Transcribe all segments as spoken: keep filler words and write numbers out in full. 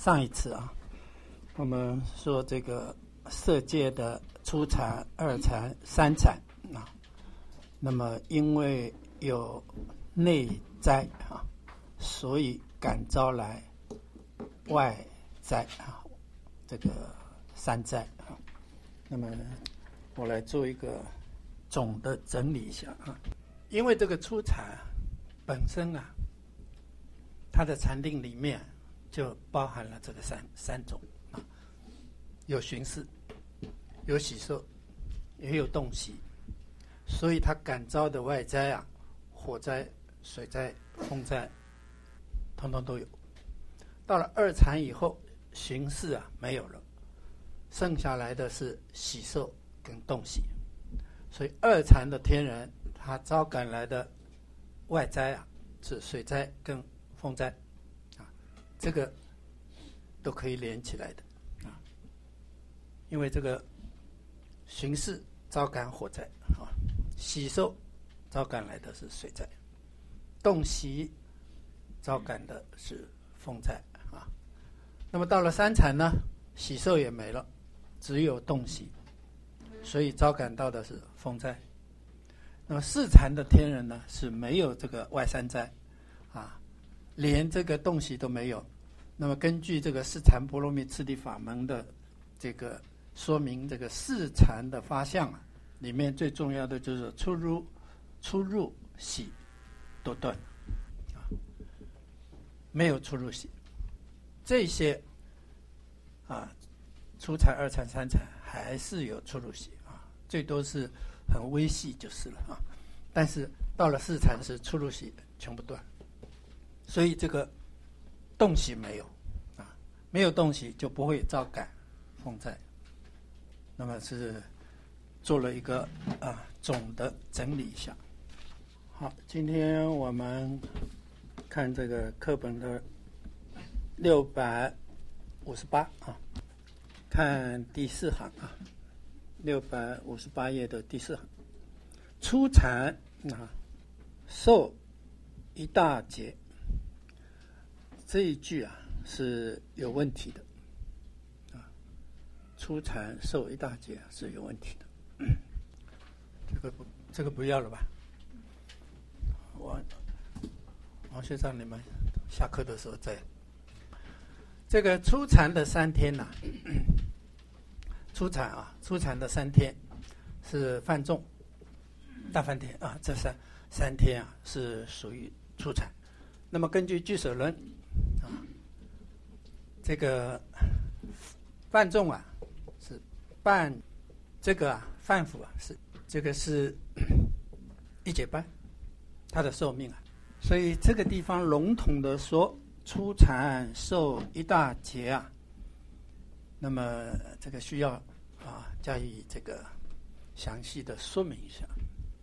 上一次啊，我们说这个色界的初禅、二禅、三禅啊，那么因为有内灾啊，所以感招来外灾啊，这个三灾啊。那么我来做一个总的整理一下啊，因为这个初禅本身啊，它的禅定里面就包含了这个三三种啊，有寻视，有喜受，也有动息，所以它感召的外灾啊，火灾、水灾、风灾，统统都有。到了二禅以后，寻视啊没有了，剩下来的是喜受跟动息，所以二禅的天人，他招感来的外灾啊，是水灾跟风灾啊，这个都可以连起来的啊，因为这个寻视招感火灾啊，喜受招感来的是水灾，动息招感的是风灾啊。那么到了三禅呢，喜受也没了，只有动息，所以招感到的是风灾。那么四禅的天人呢，是没有这个外三灾啊，连这个动息都没有。那么根据这个四禅波罗蜜次第法门的这个说明，这个四禅的发相啊，里面最重要的就是出入出入息都断啊，没有出入息。这些啊，初禅、二禅、三禅还是有出入息啊，最多是很微细就是了啊。但是到了四禅是出入息全部断，所以这个动息没有啊，没有动息就不会招感风灾。那么是做了一个啊总的整理一下。好，今天我们看这个课本的六百五十八啊，看第四行啊，六百五十八页的第四行，初禅啊，受一大劫，这一句啊是有问题的啊，初禅受一大劫是有问题的，嗯、这个不这个不要了吧？我王学长，你们下课的时候再。这个初禅的三天呐、啊，初禅啊，初禅的三天是梵众、大梵天啊，这三三天啊是属于初禅。那么根据俱舍论啊，这个梵众啊是半，这个啊梵辅啊是这个是一劫半，它的寿命啊，所以这个地方笼统的说。初禅受一大劫啊，那么这个需要啊加以这个详细的说明一下。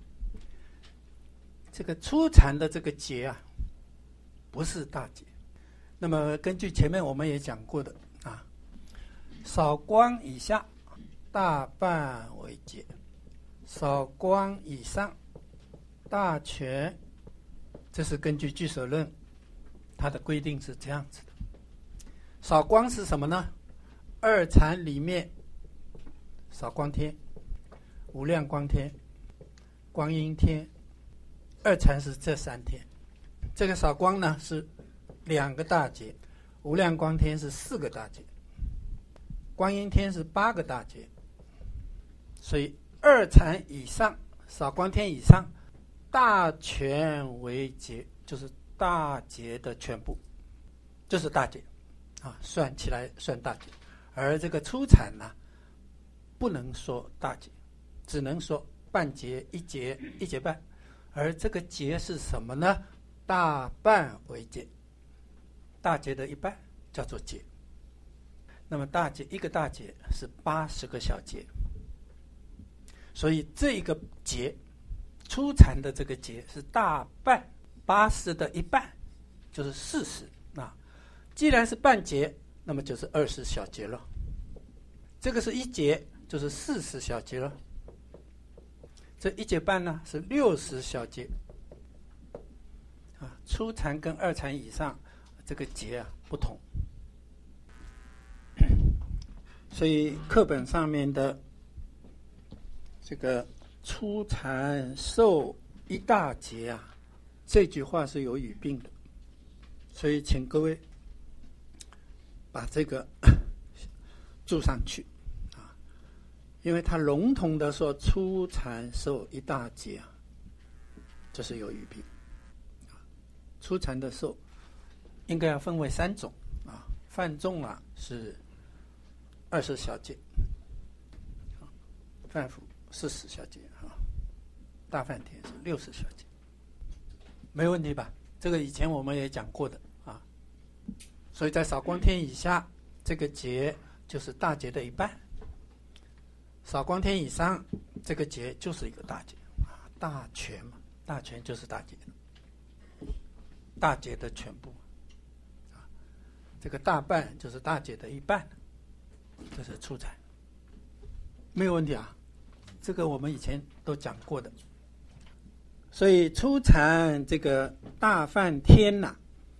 这个初禅的这个劫啊，不是大劫。那么根据前面我们也讲过的啊，少光以下大半为劫，少光以上大全，这是根据俱舍论。它的规定是这样子的，少光是什么呢？二禅里面少光天、无量光天、光阴天，二禅是这三天。这个少光呢是两个大劫，无量光天是四个大劫，光阴天是八个大劫。所以二禅以上，少光天以上，大全为劫，就是大劫的全部，就是大劫啊，算起来算大劫。而这个初禅呢，不能说大劫，只能说半劫、一劫、一劫半。而这个劫是什么呢？大半为劫，大劫的一半叫做劫。那么大劫一个大劫是八十个小劫，所以这一个劫，初禅的这个劫是大半。八十的一半就是四十啊，既然是半劫，那么就是二十小劫了。这个是一劫，就是四十小劫了。这一劫半呢是六十小劫啊。初禅跟二禅以上这个劫啊不同。 所以课本上面的这个出产受一大劫啊，这句话是有语病的，所以请各位把这个注上去啊，因为它笼统的说出产受一大劫啊，这是有语病。出产的受应该要分为三种啊，梵众啊是二十小节，梵辅四十小节啊，大梵天是六十小节，没问题吧？这个以前我们也讲过的啊，所以在少光天以下，这个节就是大节的一半；少光天以上，这个节就是一个大节啊，大全嘛，大全就是大节。大节的全部，啊，这个大半就是大节的一半，这是出产，没有问题啊。这个我们以前都讲过的。所以出产这个大梵天呐、啊，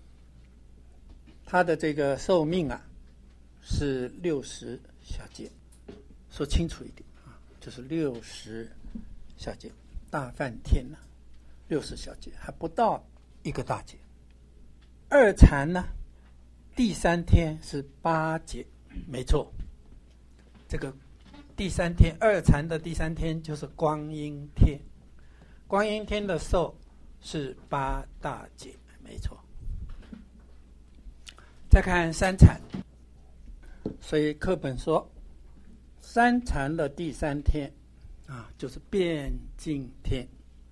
它的这个寿命啊是六十小节，说清楚一点啊，就是六十小节。大梵天呐、啊，六十小节还不到一个大节。二禅呢，第三天是八节，没错。这个第三天，二禅的第三天就是光阴天，光阴天的寿是八大节，没错。再看三禅，所以课本说，三禅的第三天啊，就是变净天，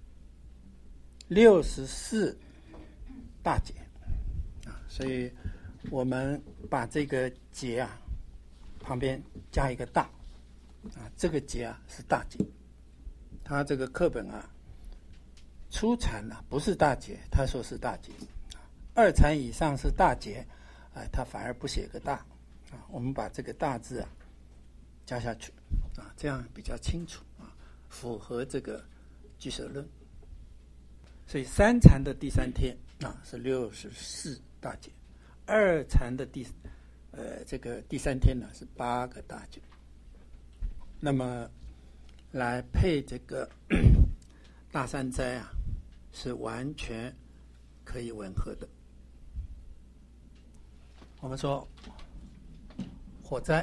六十四大节。所以我们把这个节啊旁边加一个大啊，这个节啊是大节。他这个课本啊，初禅啊不是大节，他说是大节；二禅以上是大节，啊，他反而不写个大啊。我们把这个大字啊加下去啊，这样比较清楚啊，符合这个俱舍论。所以三禅的第三天啊是六十四大节，二禅的第呃这个第三天呢是八个大节，那么来配这个大三斋啊，是完全可以吻合的。我们说火灾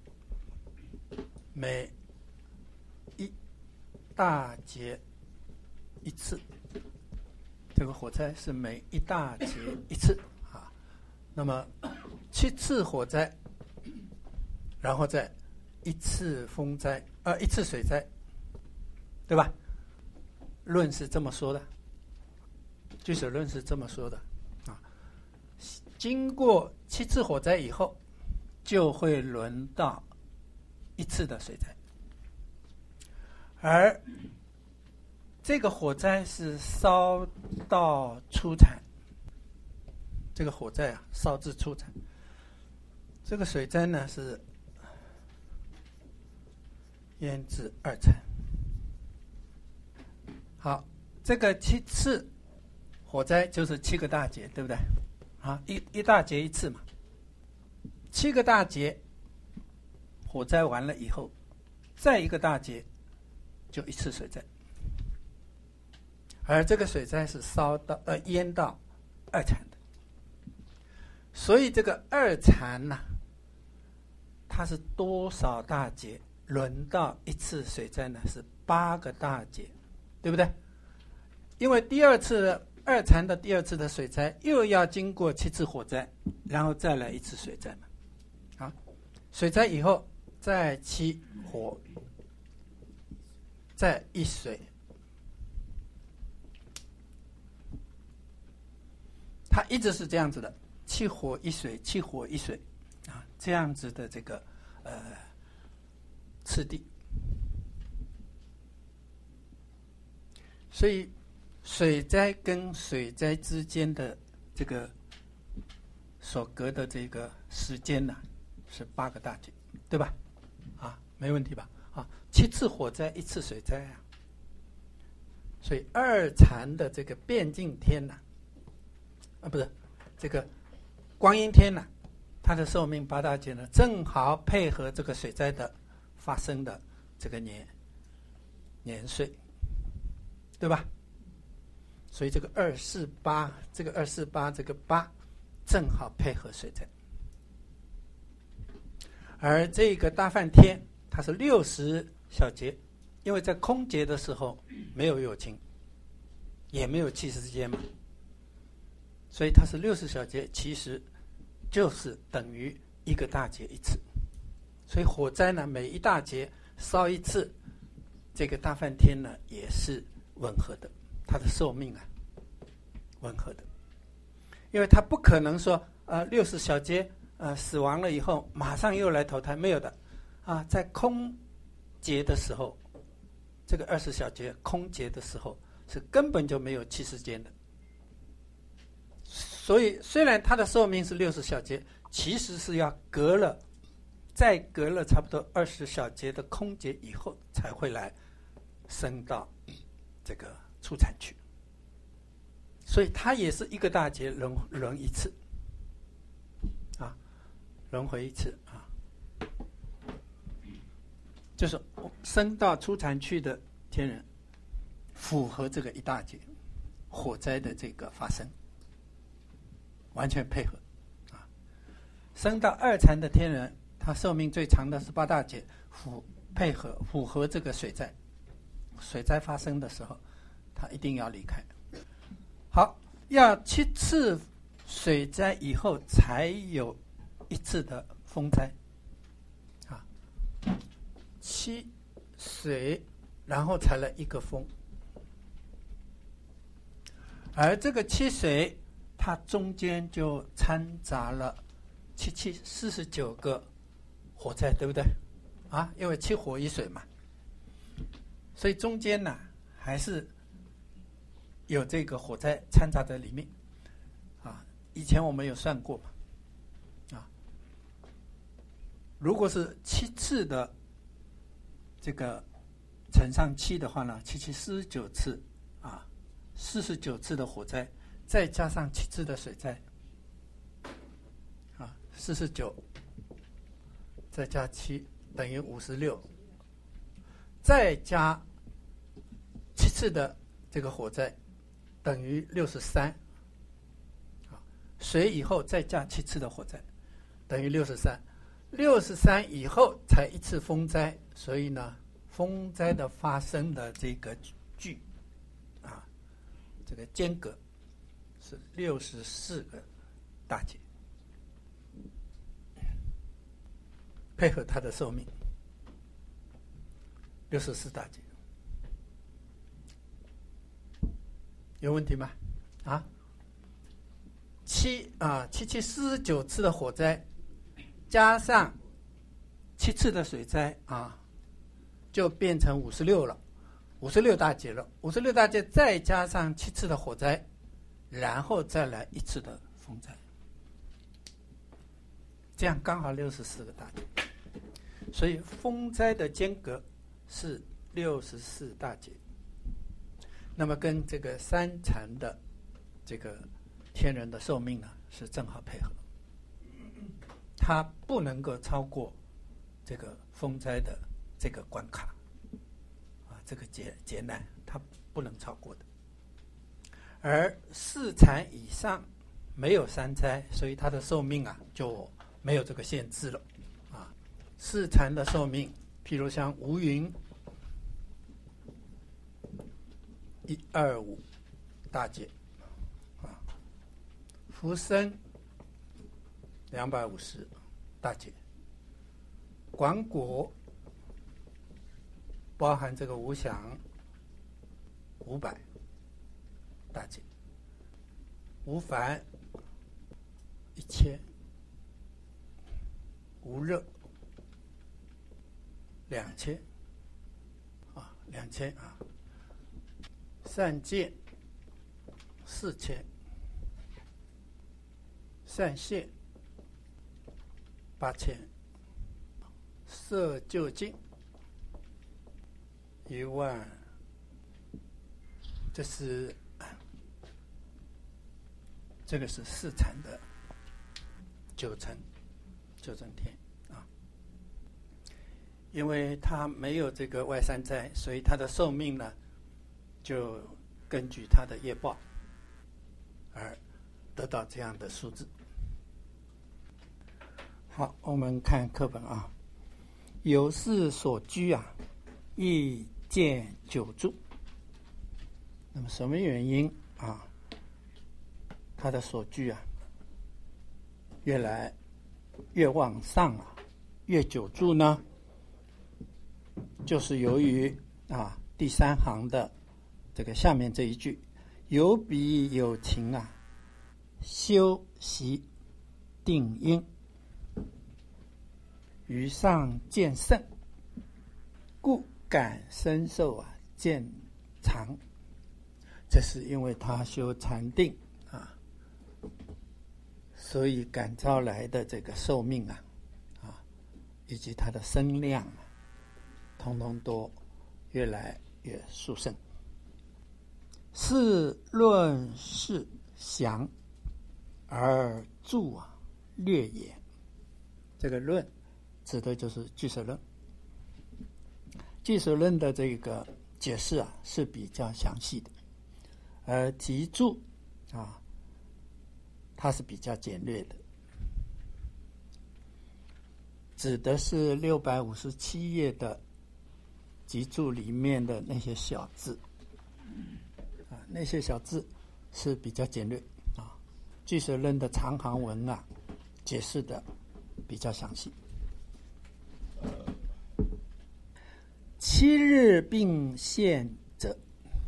每一大节一次。这个火灾是每一大节一次啊，那么七次火灾，然后再一次风灾，呃，一次水灾，对吧？论是这么说的，俱舍论是这么说的啊。经过七次火灾以后，就会轮到一次的水灾，而这个火灾是烧到出产，这个火灾啊烧至出产，这个水灾呢是淹至二产。好，这个七次火灾就是七个大节，对不对？啊，一一大节一次嘛，七个大节火灾完了以后，再一个大节就一次水灾。而这个水灾是烧到呃淹到二产的，所以这个二产呢、啊，它是多少大节轮到一次水灾呢？是八个大节，对不对？因为第二次二产的第二次的水灾又要经过七次火灾，然后再来一次水灾嘛。啊，水灾以后再七火，再一水。它一直是这样子的，七火一水，七火一水，啊，这样子的这个呃次第。所以水灾跟水灾之间的这个所隔的这个时间呢、啊，是八个大节，对吧？啊，没问题吧？啊，七次火灾，一次水灾啊。所以二禅的这个变净天呢、啊。啊，不是，这个光阴天呢、啊， 它的寿命八大劫呢，正好配合这个水灾的发生的这个年年岁，对吧？所以这个二四八，这个二四八，这个八正好配合水灾。而这个大梵天，它是六十小节，因为在空劫的时候没有有情，也没有气世间嘛，所以它是六十小节，其实就是等于一个大劫一次。所以火灾呢，每一大劫烧一次，这个大梵天呢也是吻合的，它的寿命啊吻合的，因为它不可能说呃六十小劫呃死亡了以后马上又来投胎，没有的啊，在空劫的时候，这个二十小劫空劫的时候是根本就没有气世间的。所以虽然它的寿命是六十小节，其实是要隔了再隔了差不多二十小节的空劫以后才会来升到这个初产去，所以它也是一个大劫轮轮一次啊，轮回一次啊，就是升到初产去的天人符合这个一大劫火灾的这个发生，完全配合啊。升到二禅的天人，他寿命最长的是八大劫，符配合符合这个水灾，水灾发生的时候，他一定要离开。好，要七次水灾以后才有一次的风灾啊，七水，然后才来一个风。而这个七水，它中间就掺杂了七七四十九个火灾，对不对？啊，因为七火一水嘛，所以中间呢还是有这个火灾掺杂在里面啊。以前我们有算过嘛，啊，如果是七次的这个乘上七的话呢，七七四十九次啊，四十九次的火灾，再加上七次的水灾，啊，四十九再加七等于五十六，再加七次的这个火灾等于六十三，啊，水以后再加七次的火灾等于六十三，六十三以后才一次风灾，所以呢，风灾的发生的这个距啊，这个间隔是六十四个大劫，配合它的寿命，六十四大劫，有问题吗？啊，七啊七七四十九次的火灾，加上七次的水灾啊，就变成五十六了，五十六大劫了。五十六大劫再加上七次的火灾，然后再来一次的风灾，这样刚好六十四个大劫。所以风灾的间隔是六十四大劫，那么跟这个三禅的这个天人的寿命呢是正好配合，它不能够超过这个风灾的这个关卡啊，这个劫劫难它不能超过的。而四禅以上没有三灾，所以它的寿命啊就没有这个限制了啊。四禅的寿命，譬如像无云一二五大劫啊，福生两百五十大劫，广果包含这个无想五百大劫，无烦一千，无热两千啊，两千啊，善见四千，善现八千，色究竟一万，这是这个是四禅的九成九整天啊。因为它没有这个外三灾，所以它的寿命呢，就根据它的业报而得到这样的数字。好，我们看课本啊，有事所居啊，亦见久住。那么什么原因啊？他的所居啊，越来越往上啊，越久住呢？就是由于啊，第三行的这个下面这一句，有比有情啊，修习定因，于上见胜，故感身受啊渐长。这是因为他修禅定啊，所以感召来的这个寿命啊，啊，以及他的身量啊，通通都越来越殊胜。是论是详而著啊略也。这个论指的就是俱舍论。俱舍论的这个解释啊是比较详细的，而集注啊它是比较简略的，指的是六百五十七页的集注里面的那些小字啊，那些小字是比较简略啊。俱舍论的长行文啊，解释的比较详细。七日并现者，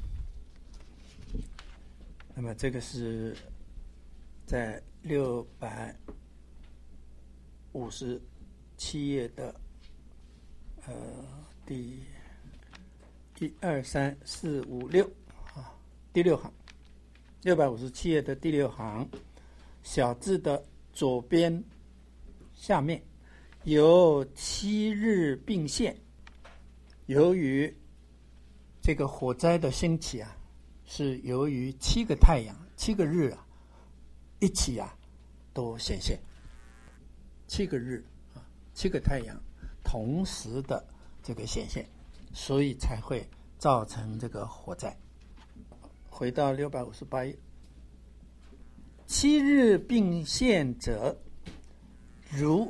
那么这个是在六百五十七页的呃第一二三四五六啊第六行，六百五十七页的第六行小字的左边下面有七日并现。由于这个火灾的兴起啊，是由于七个太阳、七个日啊一起啊都显现，七个日啊，七个太阳同时的这个显现，所以才会造成这个火灾。回到六百五十八页，七日并现者，如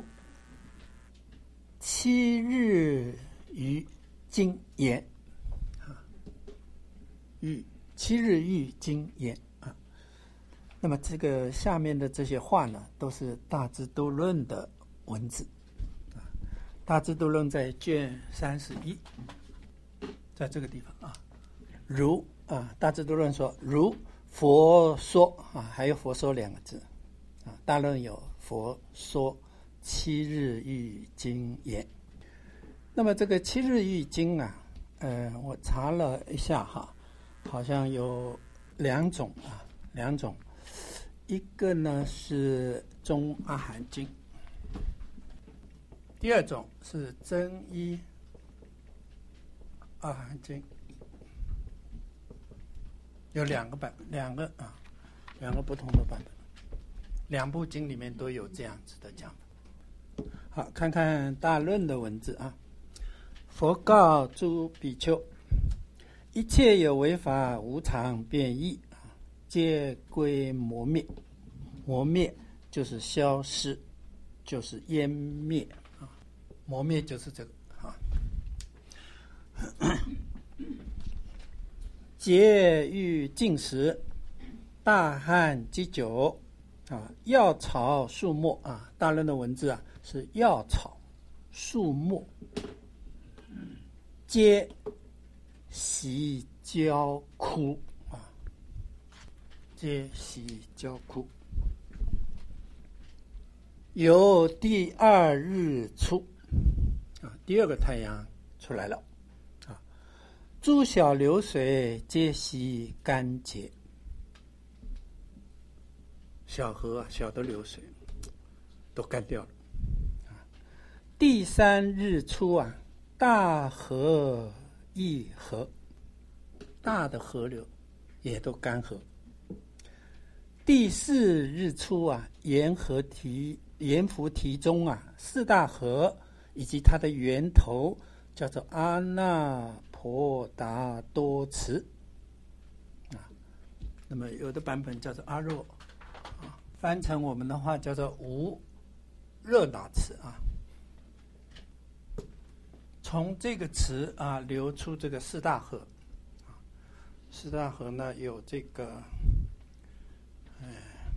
七日于经言啊，欲七日欲经言啊。那么这个下面的这些话呢，都是大智度论的文字啊。大智度论在卷三十一，在这个地方啊，如啊，大智度论说如佛说啊，还有佛说两个字啊。大论有佛说七日欲经言。那么这个七日欲经啊，呃，我查了一下哈，好像有两种啊，两种，一个呢是中阿含经，第二种是真一阿含经，有两个版，两个啊，两个不同的版本，两部经里面都有这样子的讲法。好，看看大论的文字啊。佛告诸比丘，一切有为法无常变异，皆归磨灭。磨灭就是消失，就是湮灭啊。磨灭就是这个啊。皆欲进食，大旱积久啊，药草树木啊。大论的文字啊是药草树木。皆悉焦枯啊，皆悉焦枯。由第二日出啊，第二个太阳出来了啊。诸小流水皆悉干结，小河啊，小的流水都干掉了啊。第三日出啊。大河亦河，大的河流也都干涸。第四日出啊，沿河堤阎浮提中啊，四大河以及它的源头叫做阿那婆达多池啊，那么有的版本叫做阿若啊，翻成我们的话叫做无热那池啊。从这个池啊流出这个四大河，四大河呢有这个，哎，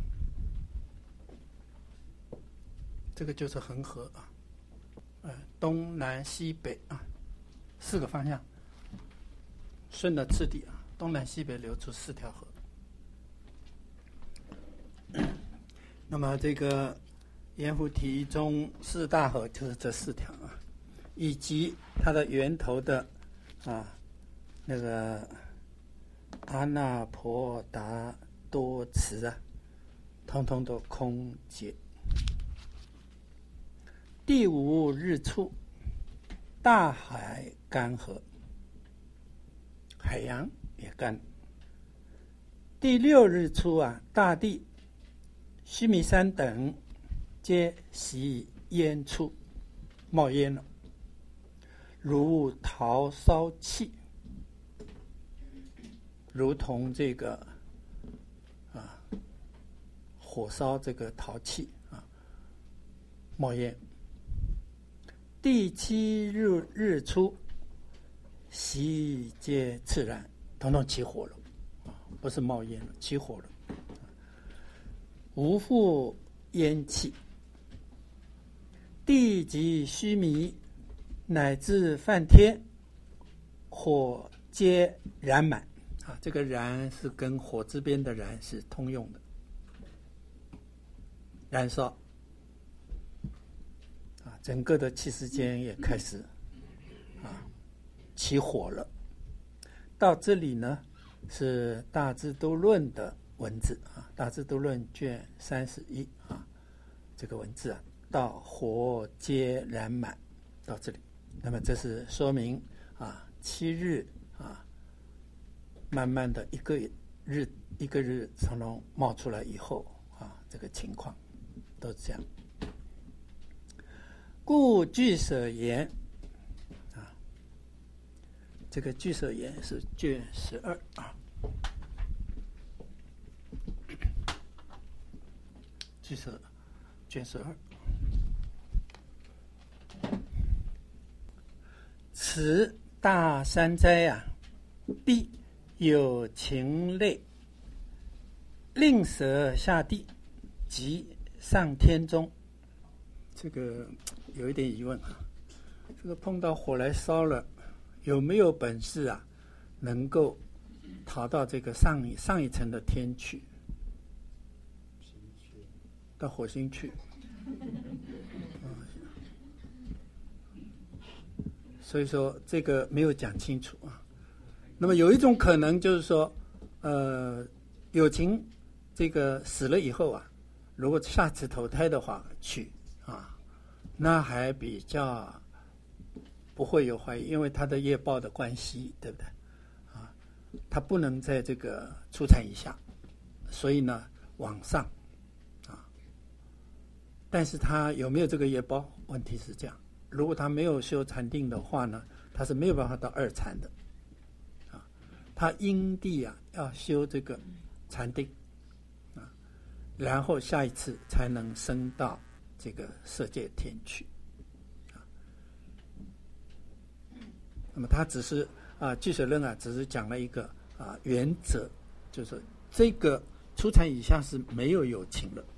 这个就是恒河啊，呃，东南西北啊，四个方向，顺着次第啊，东南西北流出四条河。那么这个阎浮提中四大河就是这四条啊。以及它的源头的啊那个阿那婆达多池啊，通通都空结。第五日出，大海干涸，海洋也干。第六日出啊，大地、须弥山等皆悉烟出，冒烟了。如陶烧气，如同这个啊火烧这个陶器啊，冒烟。第七日日出，悉皆炽然，统统起火了啊，不是冒烟了，起火了，无复烟气。地及须弥乃至梵天，火皆燃满啊！这个燃是跟火字边的燃是通用的，燃烧啊，整个的气世间也开始啊起火了。到这里呢是《大智度论》的文字啊，《大智度论》卷三十一啊，这个文字啊，到火皆燃满到这里。那么这是说明啊，七日啊，慢慢的一个日一个日从中冒出来以后啊，这个情况都是这样。故俱舍言啊，这个俱舍言是卷十二啊，俱舍卷十二。此大山斋啊，必有禽类，令舍下地，及上天中。这个有一点疑问啊，这个碰到火来烧了，有没有本事啊，能够逃到这个上一上一层的天去，到火星去？所以说这个没有讲清楚啊。那么有一种可能就是说，呃，有情这个死了以后啊，如果下次投胎的话去啊，那还比较不会有怀疑，因为他的业报的关系，对不对？啊，他不能在这个初禅以下，所以呢往上啊。但是他有没有这个业报？问题是这样。如果他没有修禅定的话呢，他是没有办法到二禅的，啊，他因地啊要修这个禅定，啊，然后下一次才能升到这个色界天去，啊，那么他只是啊，俱舍论啊，只是讲了一个啊原则，就是说这个初禅以下是没有有情的，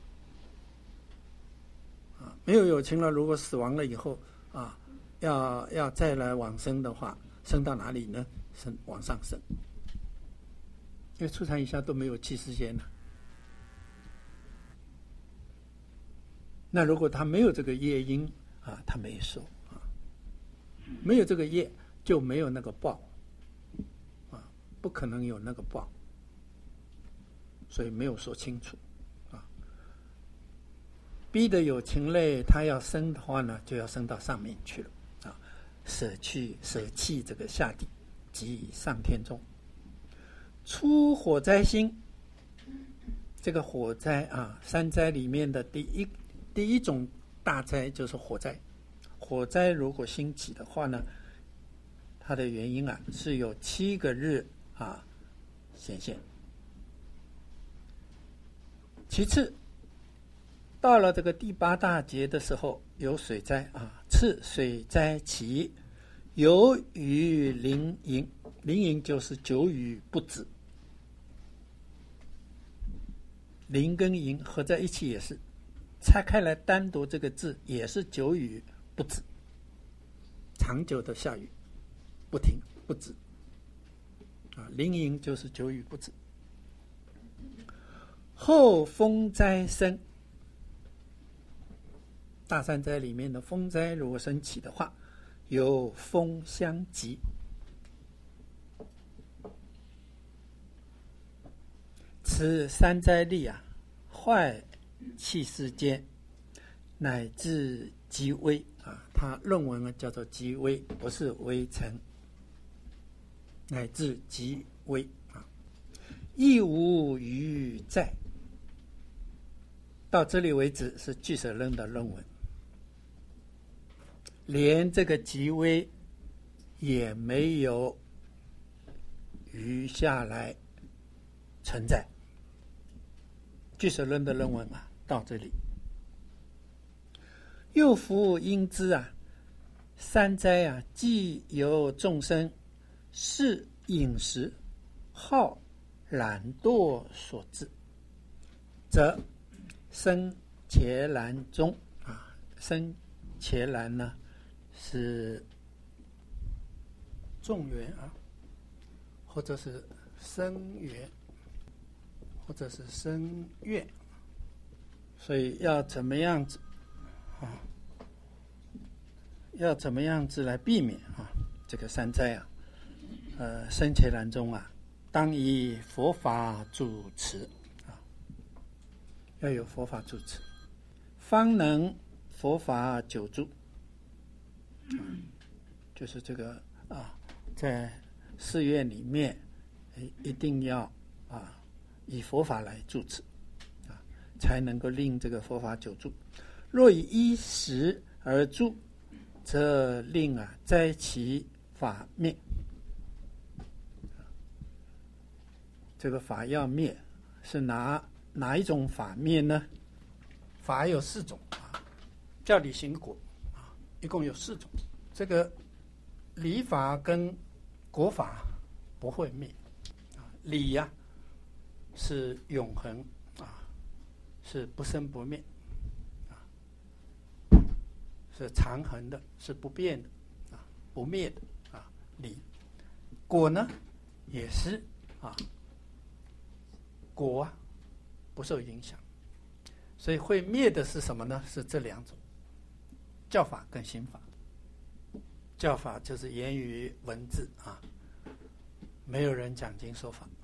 啊，没有有情了，如果死亡了以后。啊，要要再来往生的话，升到哪里呢？升往上升，因为初禅以下都没有气世间了。那如果他没有这个业因啊，他没受啊，没有这个业就没有那个报啊，不可能有那个报，所以没有说清楚啊。逼得有情类，他要生的话呢，就要升到上面去了啊，舍去舍弃这个下地，即上天中。出火灾星，这个火灾啊，三灾里面的第一第一种大灾就是火灾，火灾如果兴起的话呢，它的原因啊是有七个日啊显现。其次，到了这个第八大节的时候，有水灾啊，次水灾起，有雨淋盈，淋盈就是久雨不止，淋跟盈合在一起也是，拆开来单独这个字也是久雨不止，长久的下雨不停不止啊，淋盈就是久雨不止。后风灾生，大山灾里面的风灾如果升起的话，有风相及。此三灾力啊，坏气世间，乃至极微啊。他论文呢叫做极微，不是微尘，乃至极微啊。亦无余灾。到这里为止是俱舍论的论文，连这个极微也没有余下来存在。俱舍论的论文啊，到这里。又夫应知啊，三灾啊，既由众生是饮食、好、懒惰所致，则生伽蓝中啊，生伽蓝呢是众缘啊，或者是生缘，或者是生愿，所以要怎么样子啊？要怎么样子来避免啊这个三灾啊？呃，生伽蓝中啊，当以佛法主持。要有佛法主持，方能佛法久住。就是这个啊，在寺院里面，一定要啊以佛法来主持，啊，才能够令这个佛法久住。若以依时而住，则令啊灾其法灭。这个法要灭，是拿哪一种法灭呢？法有四种啊，教理行果啊，一共有四种。这个理法跟果法不会灭啊，理呀、啊、是永恒啊，是不生不灭啊，是长恒的，是不变的啊，不灭的啊。理果呢也是啊，果啊不受影响，所以会灭的是什么呢？是这两种，教法跟行法。教法就是言语文字啊，没有人讲经说法。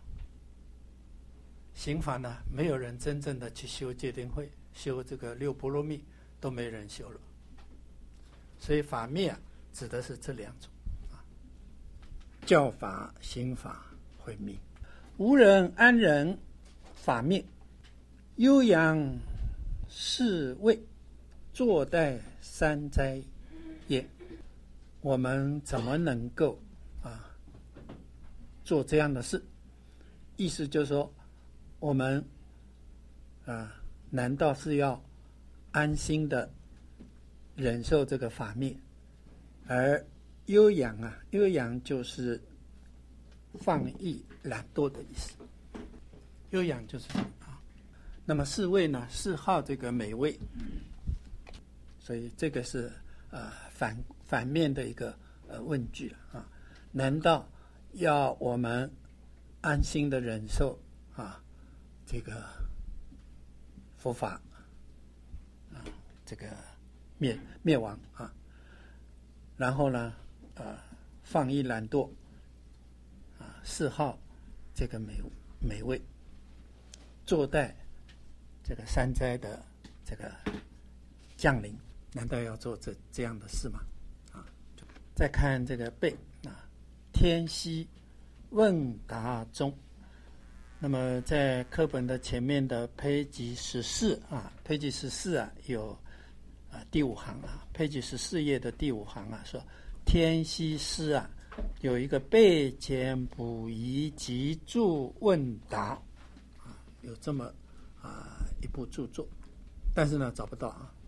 行法呢，没有人真正的去修戒定慧，修这个六波罗蜜都没人修了。所以法灭啊，指的是这两种啊，教法、行法会灭。无人安忍法灭，悠扬是谓坐待三灾也。我们怎么能够啊做这样的事？意思就是说，我们啊难道是要安心的忍受这个法灭，而悠扬啊，悠扬就是放逸懒惰的意思。悠扬就是啊，那么是谓呢，是好这个美味，所以这个是呃反反面的一个呃问句啊。难道要我们安心的忍受啊这个佛法啊这个灭灭亡啊，然后呢呃放逸懒惰啊，嗜好这个美美味，坐待这个三灾的这个降临，难道要做这这样的事吗？啊，再看这个背啊，天溪问答中， 那么在课本的前面的page十四啊，page十四啊有啊第五行啊，page十四页的第五行啊说天西师啊有一个备检补遗集注问答啊，有这么啊一部著作，但是呢找不到啊。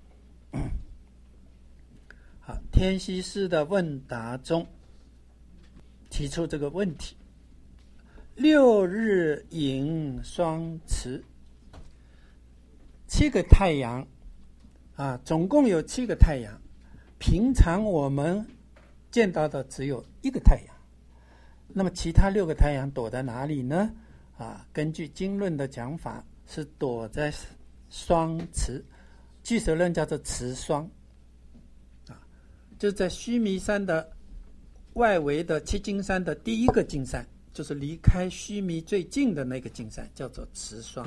好，天西师的问答中提出这个问题：六日影双持，七个太阳啊，总共有七个太阳。平常我们见到的只有一个太阳，那么其他六个太阳躲在哪里呢？啊，根据经论的讲法，是躲在双持，俱舍论叫做持双，啊，就是在须弥山的外围的七金山的第一个金山，就是离开须弥最近的那个金山，叫做持双，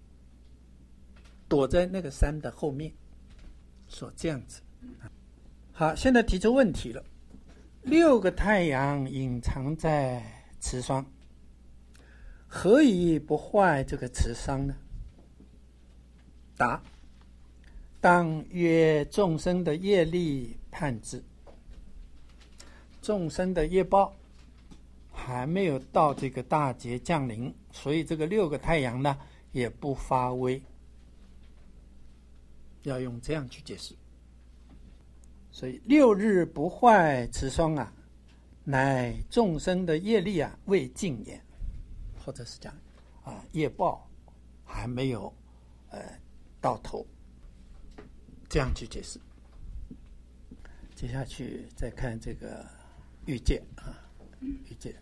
躲在那个山的后面，说这样子。好，现在提出问题了。六个太阳隐藏在持双，何以不坏这个持双呢？答：当约众生的业力判之，众生的业报还没有到这个大劫降临，所以这个六个太阳呢也不发威，要用这样去解释。所以六日不坏持双啊，乃众生的业力啊未尽也，或者是讲啊业报还没有呃到头，这样去解释。接下去再看这个欲界啊，欲界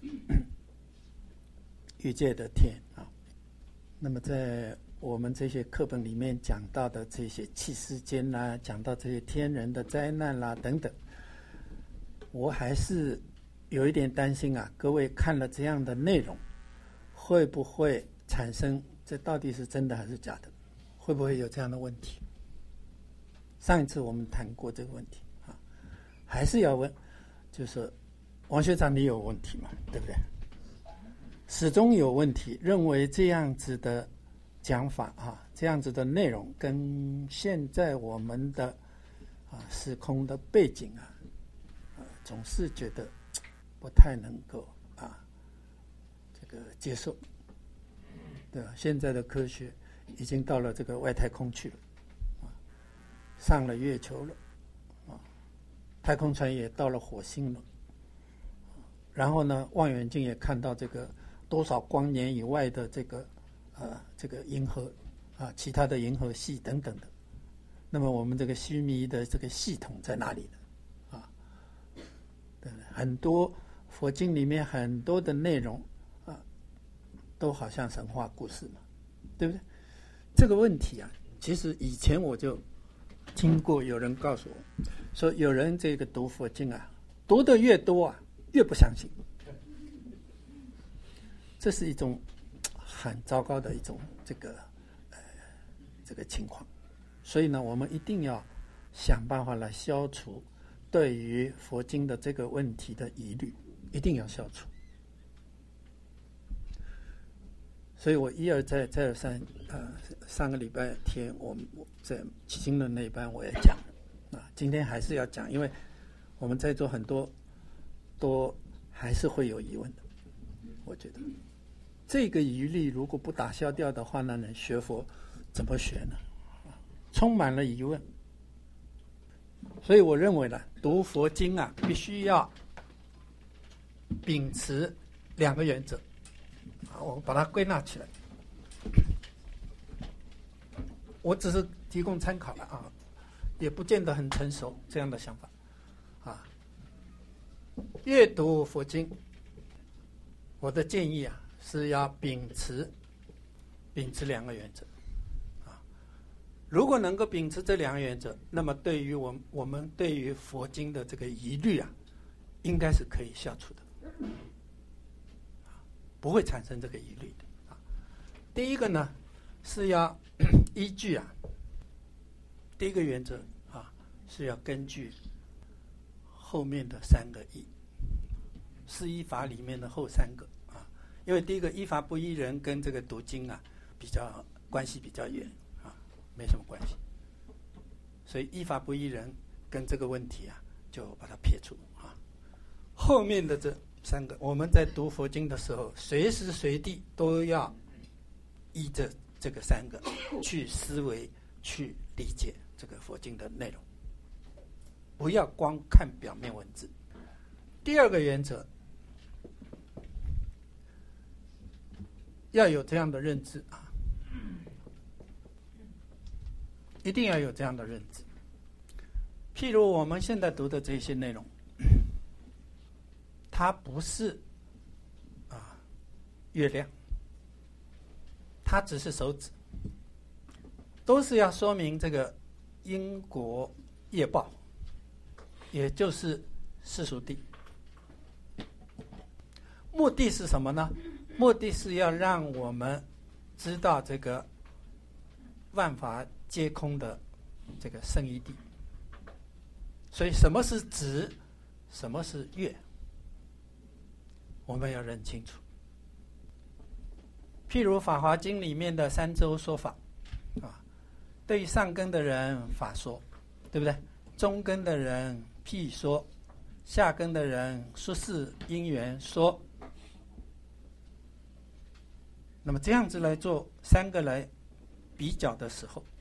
欲界的天啊，那么在我们这些课本里面讲到的这些气世间啦，讲到这些天人的灾难啦等等，我还是有一点担心啊，各位看了这样的内容，会不会产生这到底是真的还是假的？会不会有这样的问题？上一次我们谈过这个问题啊，还是要问，就是王学长你有问题嘛，对不对？始终有问题，认为这样子的讲法啊，这样子的内容跟现在我们的啊时空的背景啊，啊总是觉得不太能够啊这个接受。对吧？现在的科学已经到了这个外太空去了，啊，上了月球了，啊，太空船也到了火星了，然后呢，望远镜也看到这个多少光年以外的这个呃这个银河啊，其他的银河系等等的。那么我们这个须弥的这个系统在哪里呢？啊，对，很多佛经里面很多的内容啊，都好像神话故事嘛，对不对？这个问题啊，其实以前我就听过有人告诉我，说有人这个读佛经啊，读得越多啊，越不相信。这是一种很糟糕的一种这个呃这个情况，所以呢，我们一定要想办法来消除对于佛经的这个问题的疑虑，一定要消除。所以我一而再再而三，呃，上个礼拜天我们在起经论那一班我也讲了啊，今天还是要讲，因为我们在座很多都还是会有疑问的，我觉得这个疑虑如果不打消掉的话，那人学佛怎么学呢？充满了疑问，所以我认为呢，读佛经啊，必须要秉持两个原则。我把它归纳起来，我只是提供参考了啊，也不见得很成熟这样的想法啊。阅读佛经，我的建议啊是要秉持秉持两个原则啊。如果能够秉持这两个原则，那么对于我我们对于佛经的这个疑虑啊，应该是可以消除的。不会产生这个疑虑的啊。第一个呢，是要依据啊，第一个原则啊，是要根据后面的三个义，四依法里面的后三个啊， 因为第一个依法不依人跟这个读经啊比较关系比较远啊，没什么关系，所以依法不依人跟这个问题啊就把它撇除啊。后面的这三个，我们在读佛经的时候，随时随地都要依着这个三个去思维、去理解这个佛经的内容，不要光看表面文字。第二个原则，要有这样的认知啊，一定要有这样的认知。譬如我们现在读的这些内容，它不是啊月亮，它只是手指，都是要说明这个因果业报，也就是世俗谛。目的是什么呢？目的是要让我们知道这个万法皆空的这个圣义谛。所以什么是指，什么是月，我们要认清楚。譬如《法华经》里面的三周说法啊，对于上根的人法说，对不对？中根的人譬说，下根的人说是因缘说。那么这样子来做三个来比较的时候，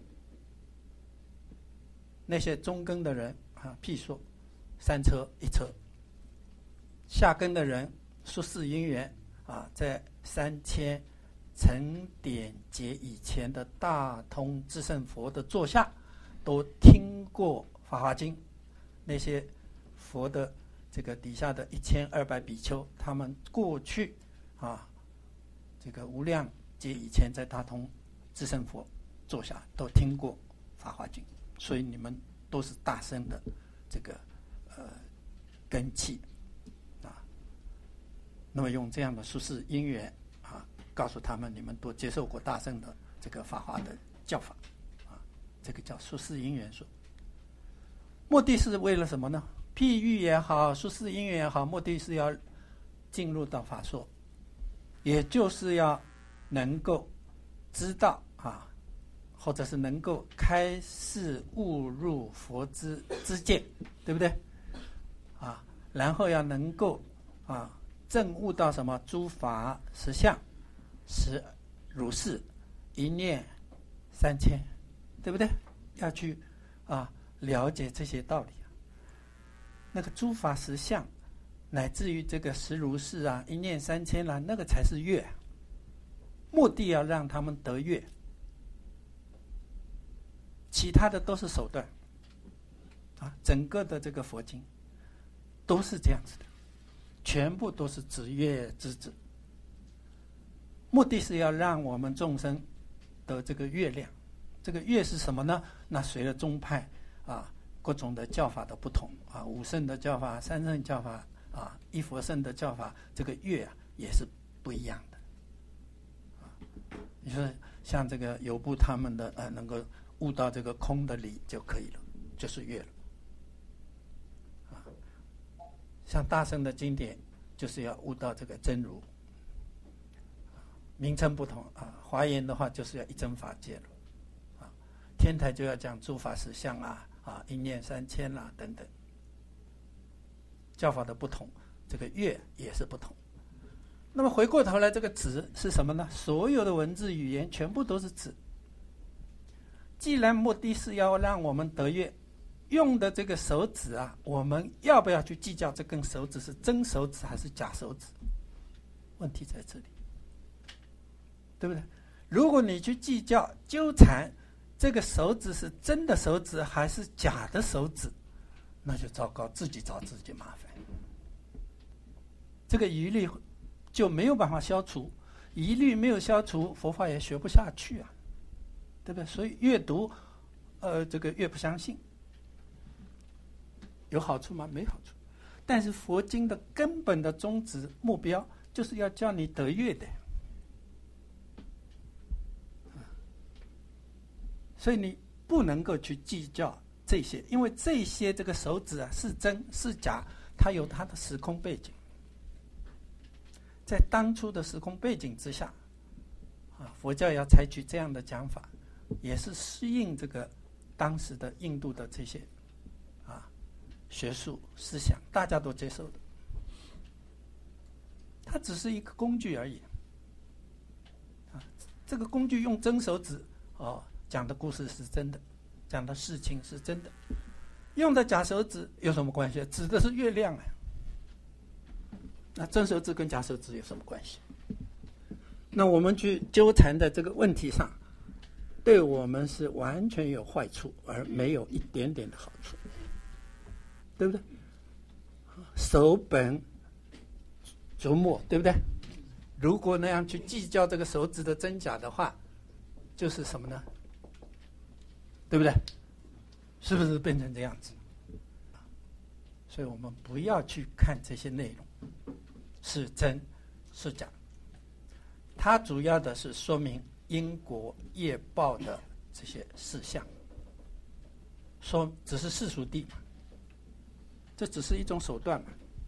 那些中根的人啊，譬说三车一车；下根的人说是因缘啊，在三千成典劫以前的大通至圣佛的座下，都听过《法华经》，那些佛的这个底下的一千二百比丘，他们过去啊，这个无量劫以前在大通至圣佛座下都听过《法华经》，所以你们都是大圣的这个呃根器啊。那么用这样的殊胜因缘啊，告诉他们你们都接受过大圣的这个法华的教法啊，这个叫殊胜因缘说。目的是为了什么呢？譬喻也好，殊胜因缘也好，目的是要进入到法说，也就是要能够知道啊，或者是能够开示悟入佛之之见，对不对？啊，然后要能够啊证悟到什么诸法实相、实如是、一念三千，对不对？要去啊了解这些道理。那个诸法实相，乃至于这个实如是啊、一念三千啦、啊，那个才是乐。目的要让他们得乐，其他的都是手段啊。整个的这个佛经都是这样子的，全部都是指乐之子，目的是要让我们众生的这个乐量。这个乐是什么呢？那随着宗派啊各种的教法的不同啊，五圣的教法、三圣教法啊、一佛圣的教法，这个乐啊也是不一样的。你说像这个有部他们的呃，能够悟到这个空的理就可以了，就是乐了。啊，像大圣的经典就是要悟到这个真如，名称不同啊。华严的话就是要一真法界了，啊，天台就要讲诸法实相啊，啊，一念三千啦、啊、等等。教法的不同，这个乐也是不同。那么回过头来，这个指是什么呢？所有的文字语言全部都是指。既然目的是要让我们得乐，用的这个手指啊，我们要不要去计较这根手指是真手指还是假手指？问题在这里，对不对？如果你去计较纠缠这个手指是真的手指还是假的手指，那就糟糕，自己找自己麻烦。这个疑虑就没有办法消除，疑虑没有消除，佛法也学不下去啊，对不对？所以越读，呃，这个越不相信。有好处吗？没好处。但是佛经的根本的宗旨目标，就是要叫你得乐的。所以你不能够去计较这些，因为这些这个手指啊是真是假，它有它的时空背景。 在当初的时空背景之下，啊，佛教要采取这样的讲法，也是适应这个当时的印度的这些啊学术思想，大家都接受的。它只是一个工具而已。啊，这个工具用真手指哦讲的故事是真的，讲的事情是真的。用的假手指有什么关系？指的是月亮啊。那真手指跟假手指有什么关系？那我们去纠缠在这个问题上，对我们是完全有坏处，而没有一点点的好处，对不对？手本逐末，对不对？如果那样去计较这个手指的真假的话，就是什么呢？对不对？是不是变成这样子？所以我们不要去看这些内容是真是假，它主要的是说明因果业报的这些事项，说只是世俗谛嘛，这只是一种手段嘛，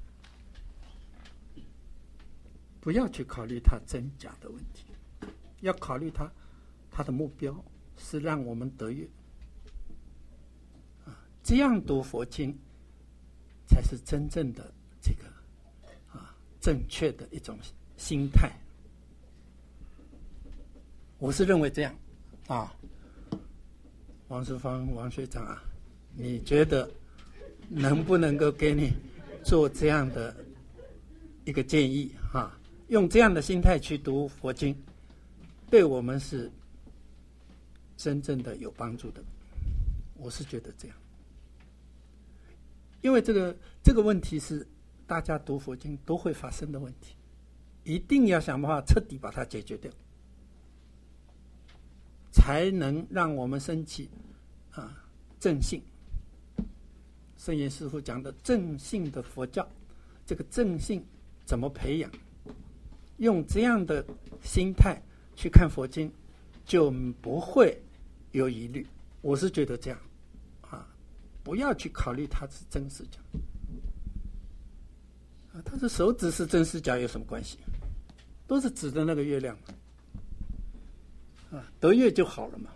不要去考虑它真假的问题，要考虑它它的目标是让我们得乐啊，这样读佛经才是真正的这个啊正确的一种心态。我是认为这样啊，王世芳王学长啊，你觉得能不能够给你做这样的一个建议啊？用这样的心态去读佛经，对我们是真正的有帮助的。我是觉得这样，因为这个这个问题是大家读佛经都会发生的问题，一定要想办法彻底把它解决掉，才能让我们升起啊正信。圣严师父讲的正信的佛教，这个正信怎么培养？用这样的心态去看佛经，就不会有疑虑。我是觉得这样啊，不要去考虑它是真是假啊，它是手指是真是假有什么关系？都是指的那个月亮嘛，啊，得月就好了嘛。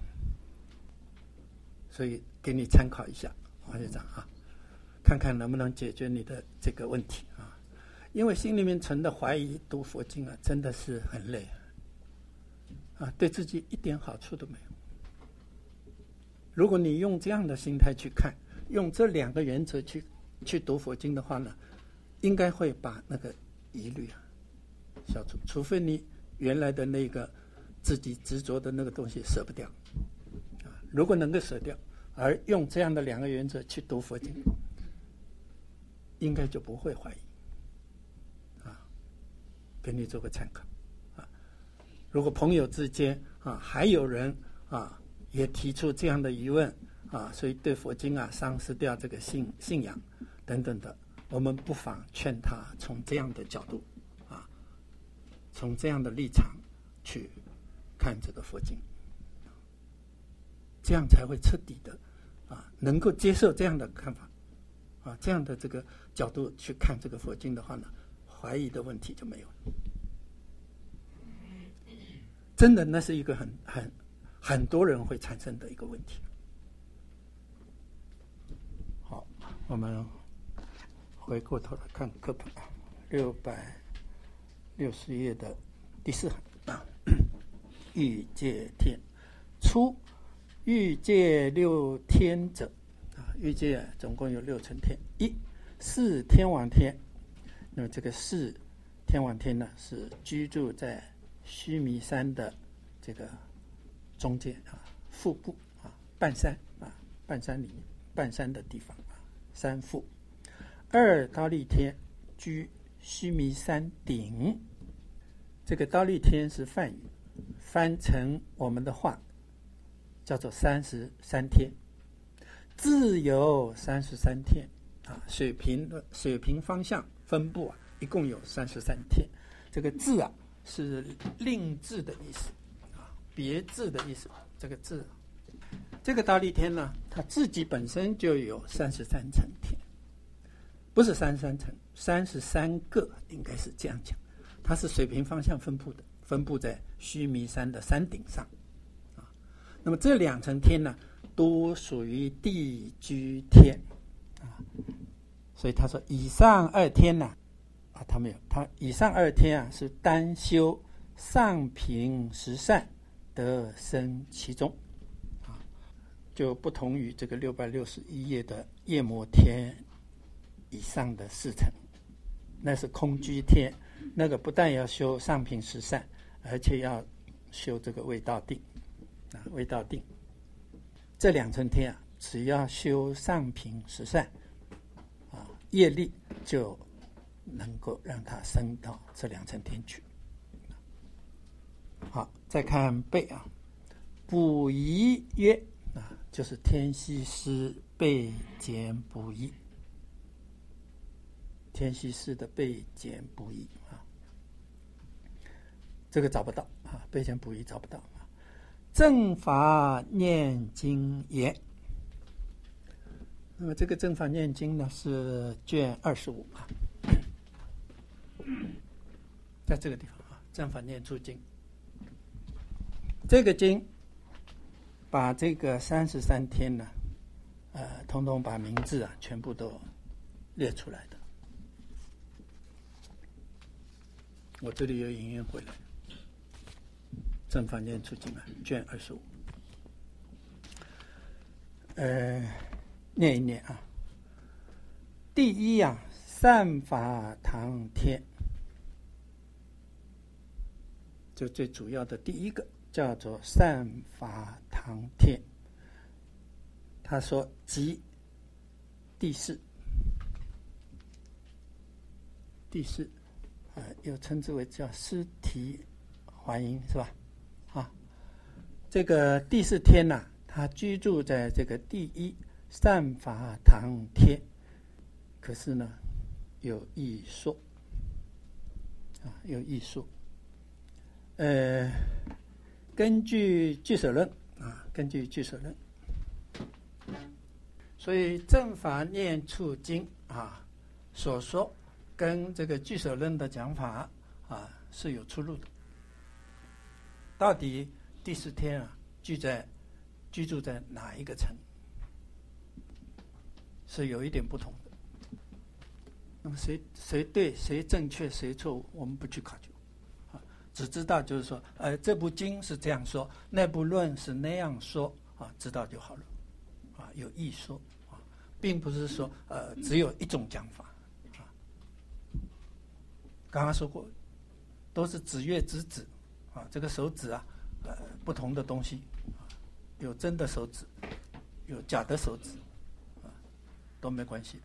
所以给你参考一下，王学长啊，看看能不能解决你的这个问题啊。因为心里面存的怀疑，读佛经啊，真的是很累啊，对自己一点好处都没有。如果你用这样的心态去看，用这两个原则去去读佛经的话呢，应该会把那个疑虑啊消除。除非你原来的那个自己执着的那个东西舍不掉啊，如果能够舍掉，而用这样的两个原则去读佛经，应该就不会怀疑。给你做个参考啊！如果朋友之间啊，还有人啊也提出这样的疑问啊，所以对佛经啊丧失掉这个信信仰等等的，我们不妨劝他从这样的角度啊，从这样的立场去看这个佛经，这样才会彻底的啊能够接受这样的看法啊，这样的这个角度去看这个佛经的话呢，怀疑的问题就没有了。真的，那是一个很很很多人会产生的一个问题。好，我们回过头来看课本啊，六百六十页的第四行啊，欲界天初，欲界六天者啊，欲界总共有六层天，一四天王天。那么这个四天王天呢，是居住在须弥山的这个中间啊，腹部啊，半山啊，半山里面半山的地方啊，山腹。二忉利天居须弥山顶，这个忉利天是梵语，翻成我们的话叫做三十三天，自有三十三天啊，水平的水平方向分布啊，一共有三十三天。这个字啊是另字的意思啊，别字的意思。这个字，这个忉利天呢，它自己本身就有三十三层天，不是三十三层，三十三个，应该是这样讲。 它是水平方向分布的，分布在须弥山的山顶上啊。那么这两层天呢，都属于地居天啊。所以他说以上二天呢、啊，啊，他没有，他以上二天啊是单修上品十善得生其中啊，就不同于这个六百六十一页的夜摩天以上的四层，那是空居天，那个不但要修上品十善，而且要修这个位道定啊，位道定。这两层天啊，只要修上品十善啊，业力就能够让它升到这两层天去。好，再看背啊，补遗曰啊，就是天西师背减补遗。天西师的背减补遗啊，这个找不到啊，背减补遗找不到啊。正法念经言，那么这个正法念经呢是卷二十五啊，在这个地方啊，正法念处经，这个经把这个三十三天呢，呃，统统把名字啊全部都列出来的。我这里有引用回来，正法念处经啊，卷二十五，呃，念一念啊。第一啊，善法堂天，就最主要的第一个叫做善法堂天。他说即第四，第四。呃，又称之为叫尸体还阴，是吧？啊，这个第四天呢、啊，他居住在这个第一善法堂天，可是呢，有异说啊，有异说。呃，根据俱舍论啊，根据俱舍论，所以正法念处经啊所说。跟这个俱舍论的讲法啊是有出入的。到底第四天啊居在居住在哪一个城，是有一点不同的。那么谁谁对谁正确谁错误，我们不去考究啊，只知道就是说，呃，这部经是这样说，那部论是那样说啊，知道就好了啊，有异说啊，并不是说呃只有一种讲法。刚刚说过，都是指月指指啊，这个手指啊，呃，不同的东西，有真的手指，有假的手指，啊，都没关系。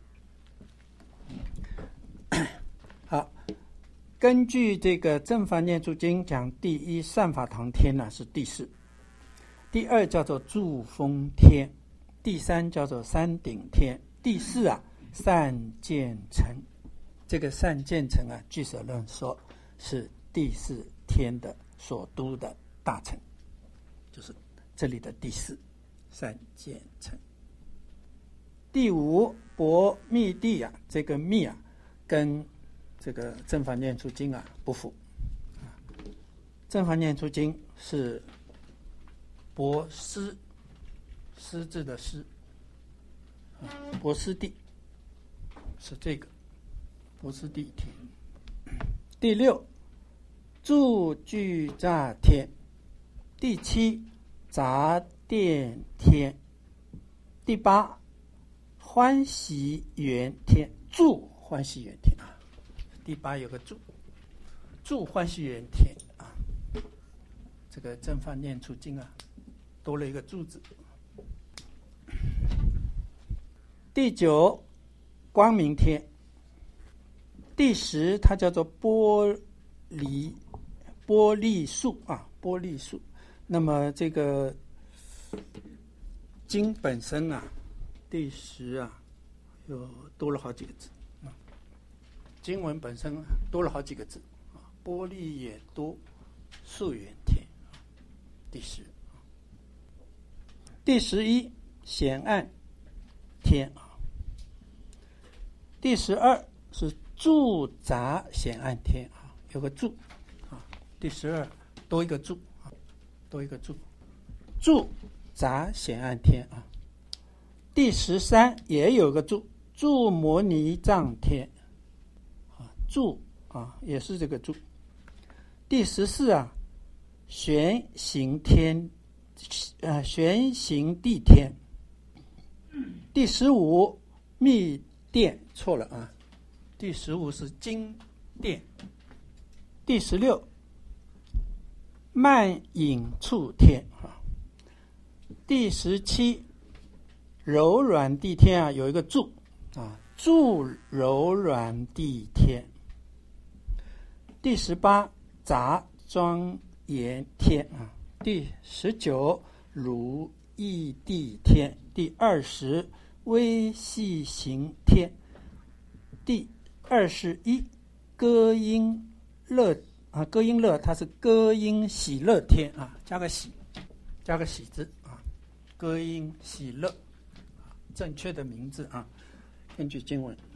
好，根据这个正法念处经讲，第一善法堂天呢、啊、是第四，第二叫做住风天，第三叫做山顶天，第四啊善见城。这个善见城啊，俱舍论说是第四天的所都的大城，就是这里的第四善见城。第五博密地啊，这个密啊，跟这个正法念处经啊不符啊。正法念处经是博施，施字的施啊，博施地是这个。博施地天。第六住具乍天，第七杂殿天，第八欢喜园天，住欢喜园天啊，第八有个住，住欢喜园天啊，这个正法念处经啊，多了一个住字。第九光明天。第十，它叫做玻璃玻璃树啊，玻璃树。那么这个经本身啊，第十啊，有多了好几个字啊。经文本身多了好几个字啊，玻璃也多，树园天啊，第十。第十一显暗天啊，第十二是住杂显暗天啊， 有个住啊，第十二多一个住啊，多一个住，住杂显暗天啊。第十三也有个住，住摩尼藏天啊，住啊也是这个住。第十四啊，玄行天，呃，玄行地天。第十五密殿，错了啊，第十五是金殿。第十六慢隐处天啊。第十七柔软地天啊，有一个住啊，住柔软地天。第十八杂庄严天啊。第十九如意地天。第二十微细行天。第二十一歌音乐啊，歌音乐它是歌音喜乐天啊，加个喜，加个喜字啊，歌音喜乐，正确的名字啊，根据经文。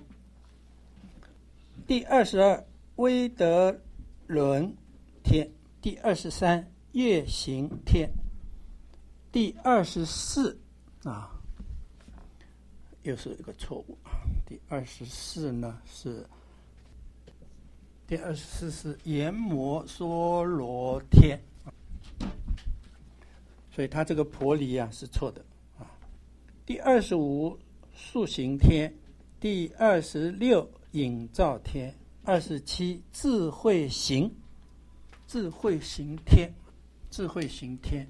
第二十二威德伦天。第二十三月行天。第二十四啊，又是一个错误。第二十四呢是第二十四是阎摩娑罗天，所以他这个婆离啊是错的啊。第二十五速行天。第二十六隐照天。二十七智慧行，智慧行天，智慧行天。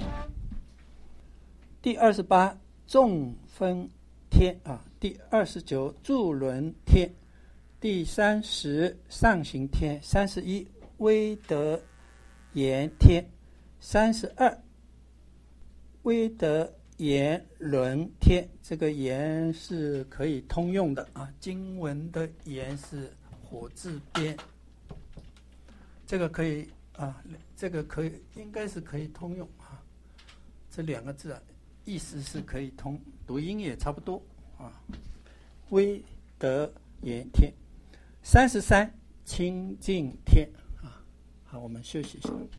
第二十八众分天啊。第二十九住轮天。第三十上行天。三十一威德言天。三十二威德言轮天。这个言是可以通用的啊，经文的言是火字边，这个可以啊，这个可以应该是可以通用啊，这两个字啊意思是可以通，读音也差不多啊。威德言天。三十三清净天啊。好，我们休息一下。